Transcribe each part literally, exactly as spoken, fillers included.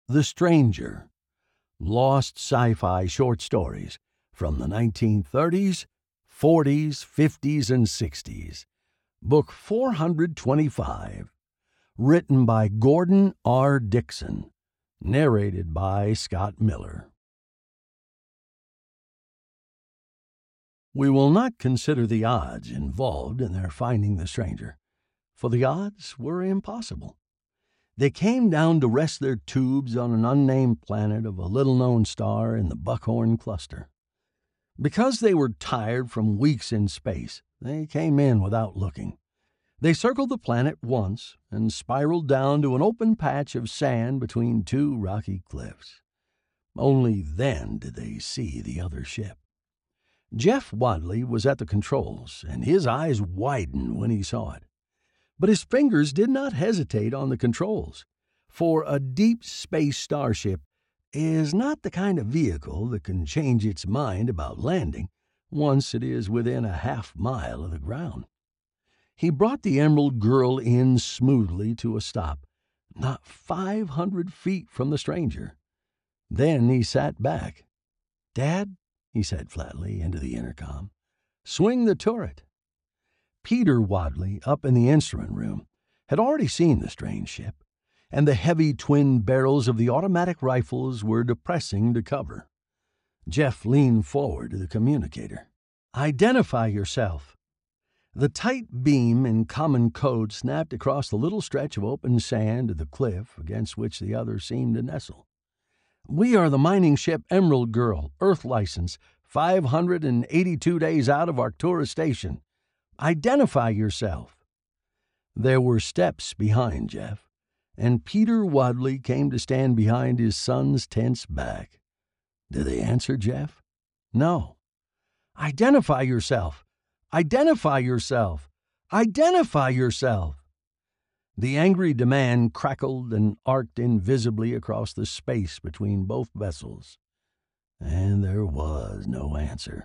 The Stranger. Lost sci-fi short stories from the nineteen thirties, forties, fifties, and sixties. Book four hundred twenty-five. Written by Gordon R. Dickson. Narrated by Scott Miller. We will not consider the odds involved in their finding the stranger, for the odds were impossible. They came down to rest their tubes on an unnamed planet of a little-known star in the Buckhorn cluster. Because they were tired from weeks in space, they came in without looking. They circled the planet once and spiraled down to an open patch of sand between two rocky cliffs. Only then did they see the other ship. Jeff Wadley was at the controls, and his eyes widened when he saw it. But his fingers did not hesitate on the controls, for a deep space starship is not the kind of vehicle that can change its mind about landing once it is within a half mile of the ground. He brought the Emerald Girl in smoothly to a stop, not five hundred feet from the stranger. Then he sat back. "Dad," he said flatly into the intercom, "swing the turret." Peter Wadley, up in the instrument room, had already seen the strange ship, and the heavy twin barrels of the automatic rifles were depressing to cover. Jeff leaned forward to the communicator. "Identify yourself." The tight beam in common code snapped across the little stretch of open sand to the cliff against which the other seemed to nestle. "We are the mining ship Emerald Girl, Earth license, five hundred eighty-two days out of Arcturus Station. Identify yourself." There were steps behind Jeff, and Peter Wadley came to stand behind his son's tense back. Did they answer Jeff? No. "Identify yourself! Identify yourself! Identify yourself!" The angry demand crackled and arced invisibly across the space between both vessels, and there was no answer.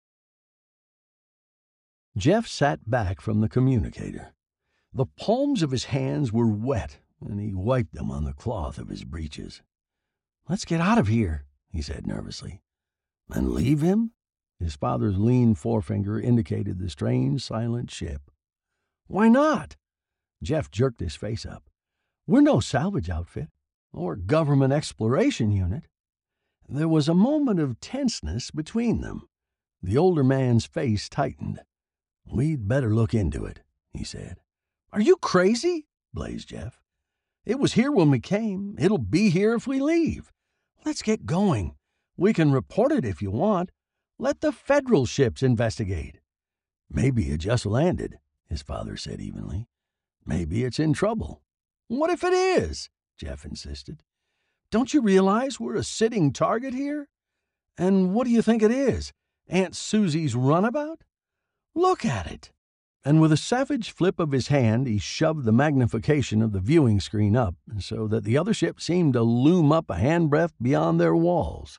Jeff sat back from the communicator. The palms of his hands were wet, and he wiped them on the cloth of his breeches. "Let's get out of here," he said nervously. "And leave him?" His father's lean forefinger indicated the strange, silent ship. "Why not?" Jeff jerked his face up. "We're no salvage outfit, or government exploration unit." There was a moment of tenseness between them. The older man's face tightened. "We'd better look into it," he said. "Are you crazy?" blazed Jeff. "It was here when we came. It'll be here if we leave. Let's get going. We can report it if you want. Let the federal ships investigate." "Maybe it just landed," his father said evenly. "Maybe it's in trouble." "What if it is?" Jeff insisted. "Don't you realize we're a sitting target here? And what do you think it is? Aunt Susie's runabout? Look at it." And with a savage flip of his hand, he shoved the magnification of the viewing screen up so that the other ship seemed to loom up a handbreadth beyond their walls.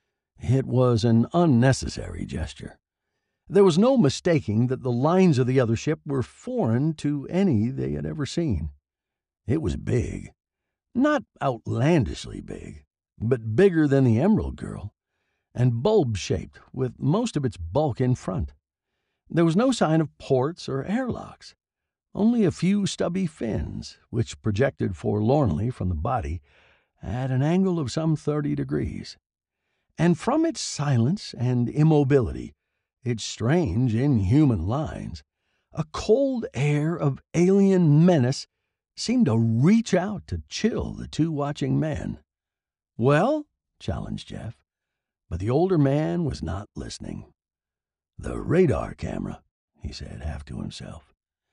It was an unnecessary gesture. There was no mistaking that the lines of the other ship were foreign to any they had ever seen. It was big. Not outlandishly big, but bigger than the Emerald Girl, and bulb-shaped, with most of its bulk in front. There was no sign of ports or airlocks, only a few stubby fins, which projected forlornly from the body at an angle of some thirty degrees. And from its silence and immobility, its strange, inhuman lines, a cold air of alien menace seemed to reach out to chill the two watching men. "Well?" challenged Jeff, but the older man was not listening. "The radar camera," he said, half to himself.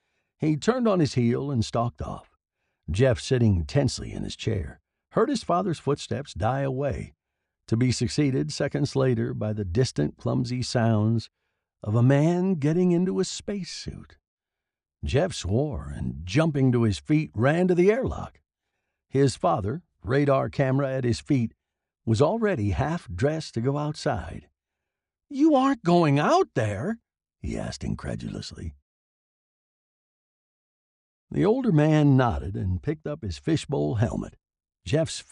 He turned on his heel and stalked off. Jeff, sitting tensely in his chair, heard his father's footsteps die away, to be succeeded seconds later by the distant, clumsy sounds of a man getting into a spacesuit. Jeff swore and, jumping to his feet, ran to the airlock. His father, radar camera at his feet, was already half dressed to go outside. "You aren't going out there?" he asked incredulously. The older man nodded and picked up his fishbowl helmet. Jeff's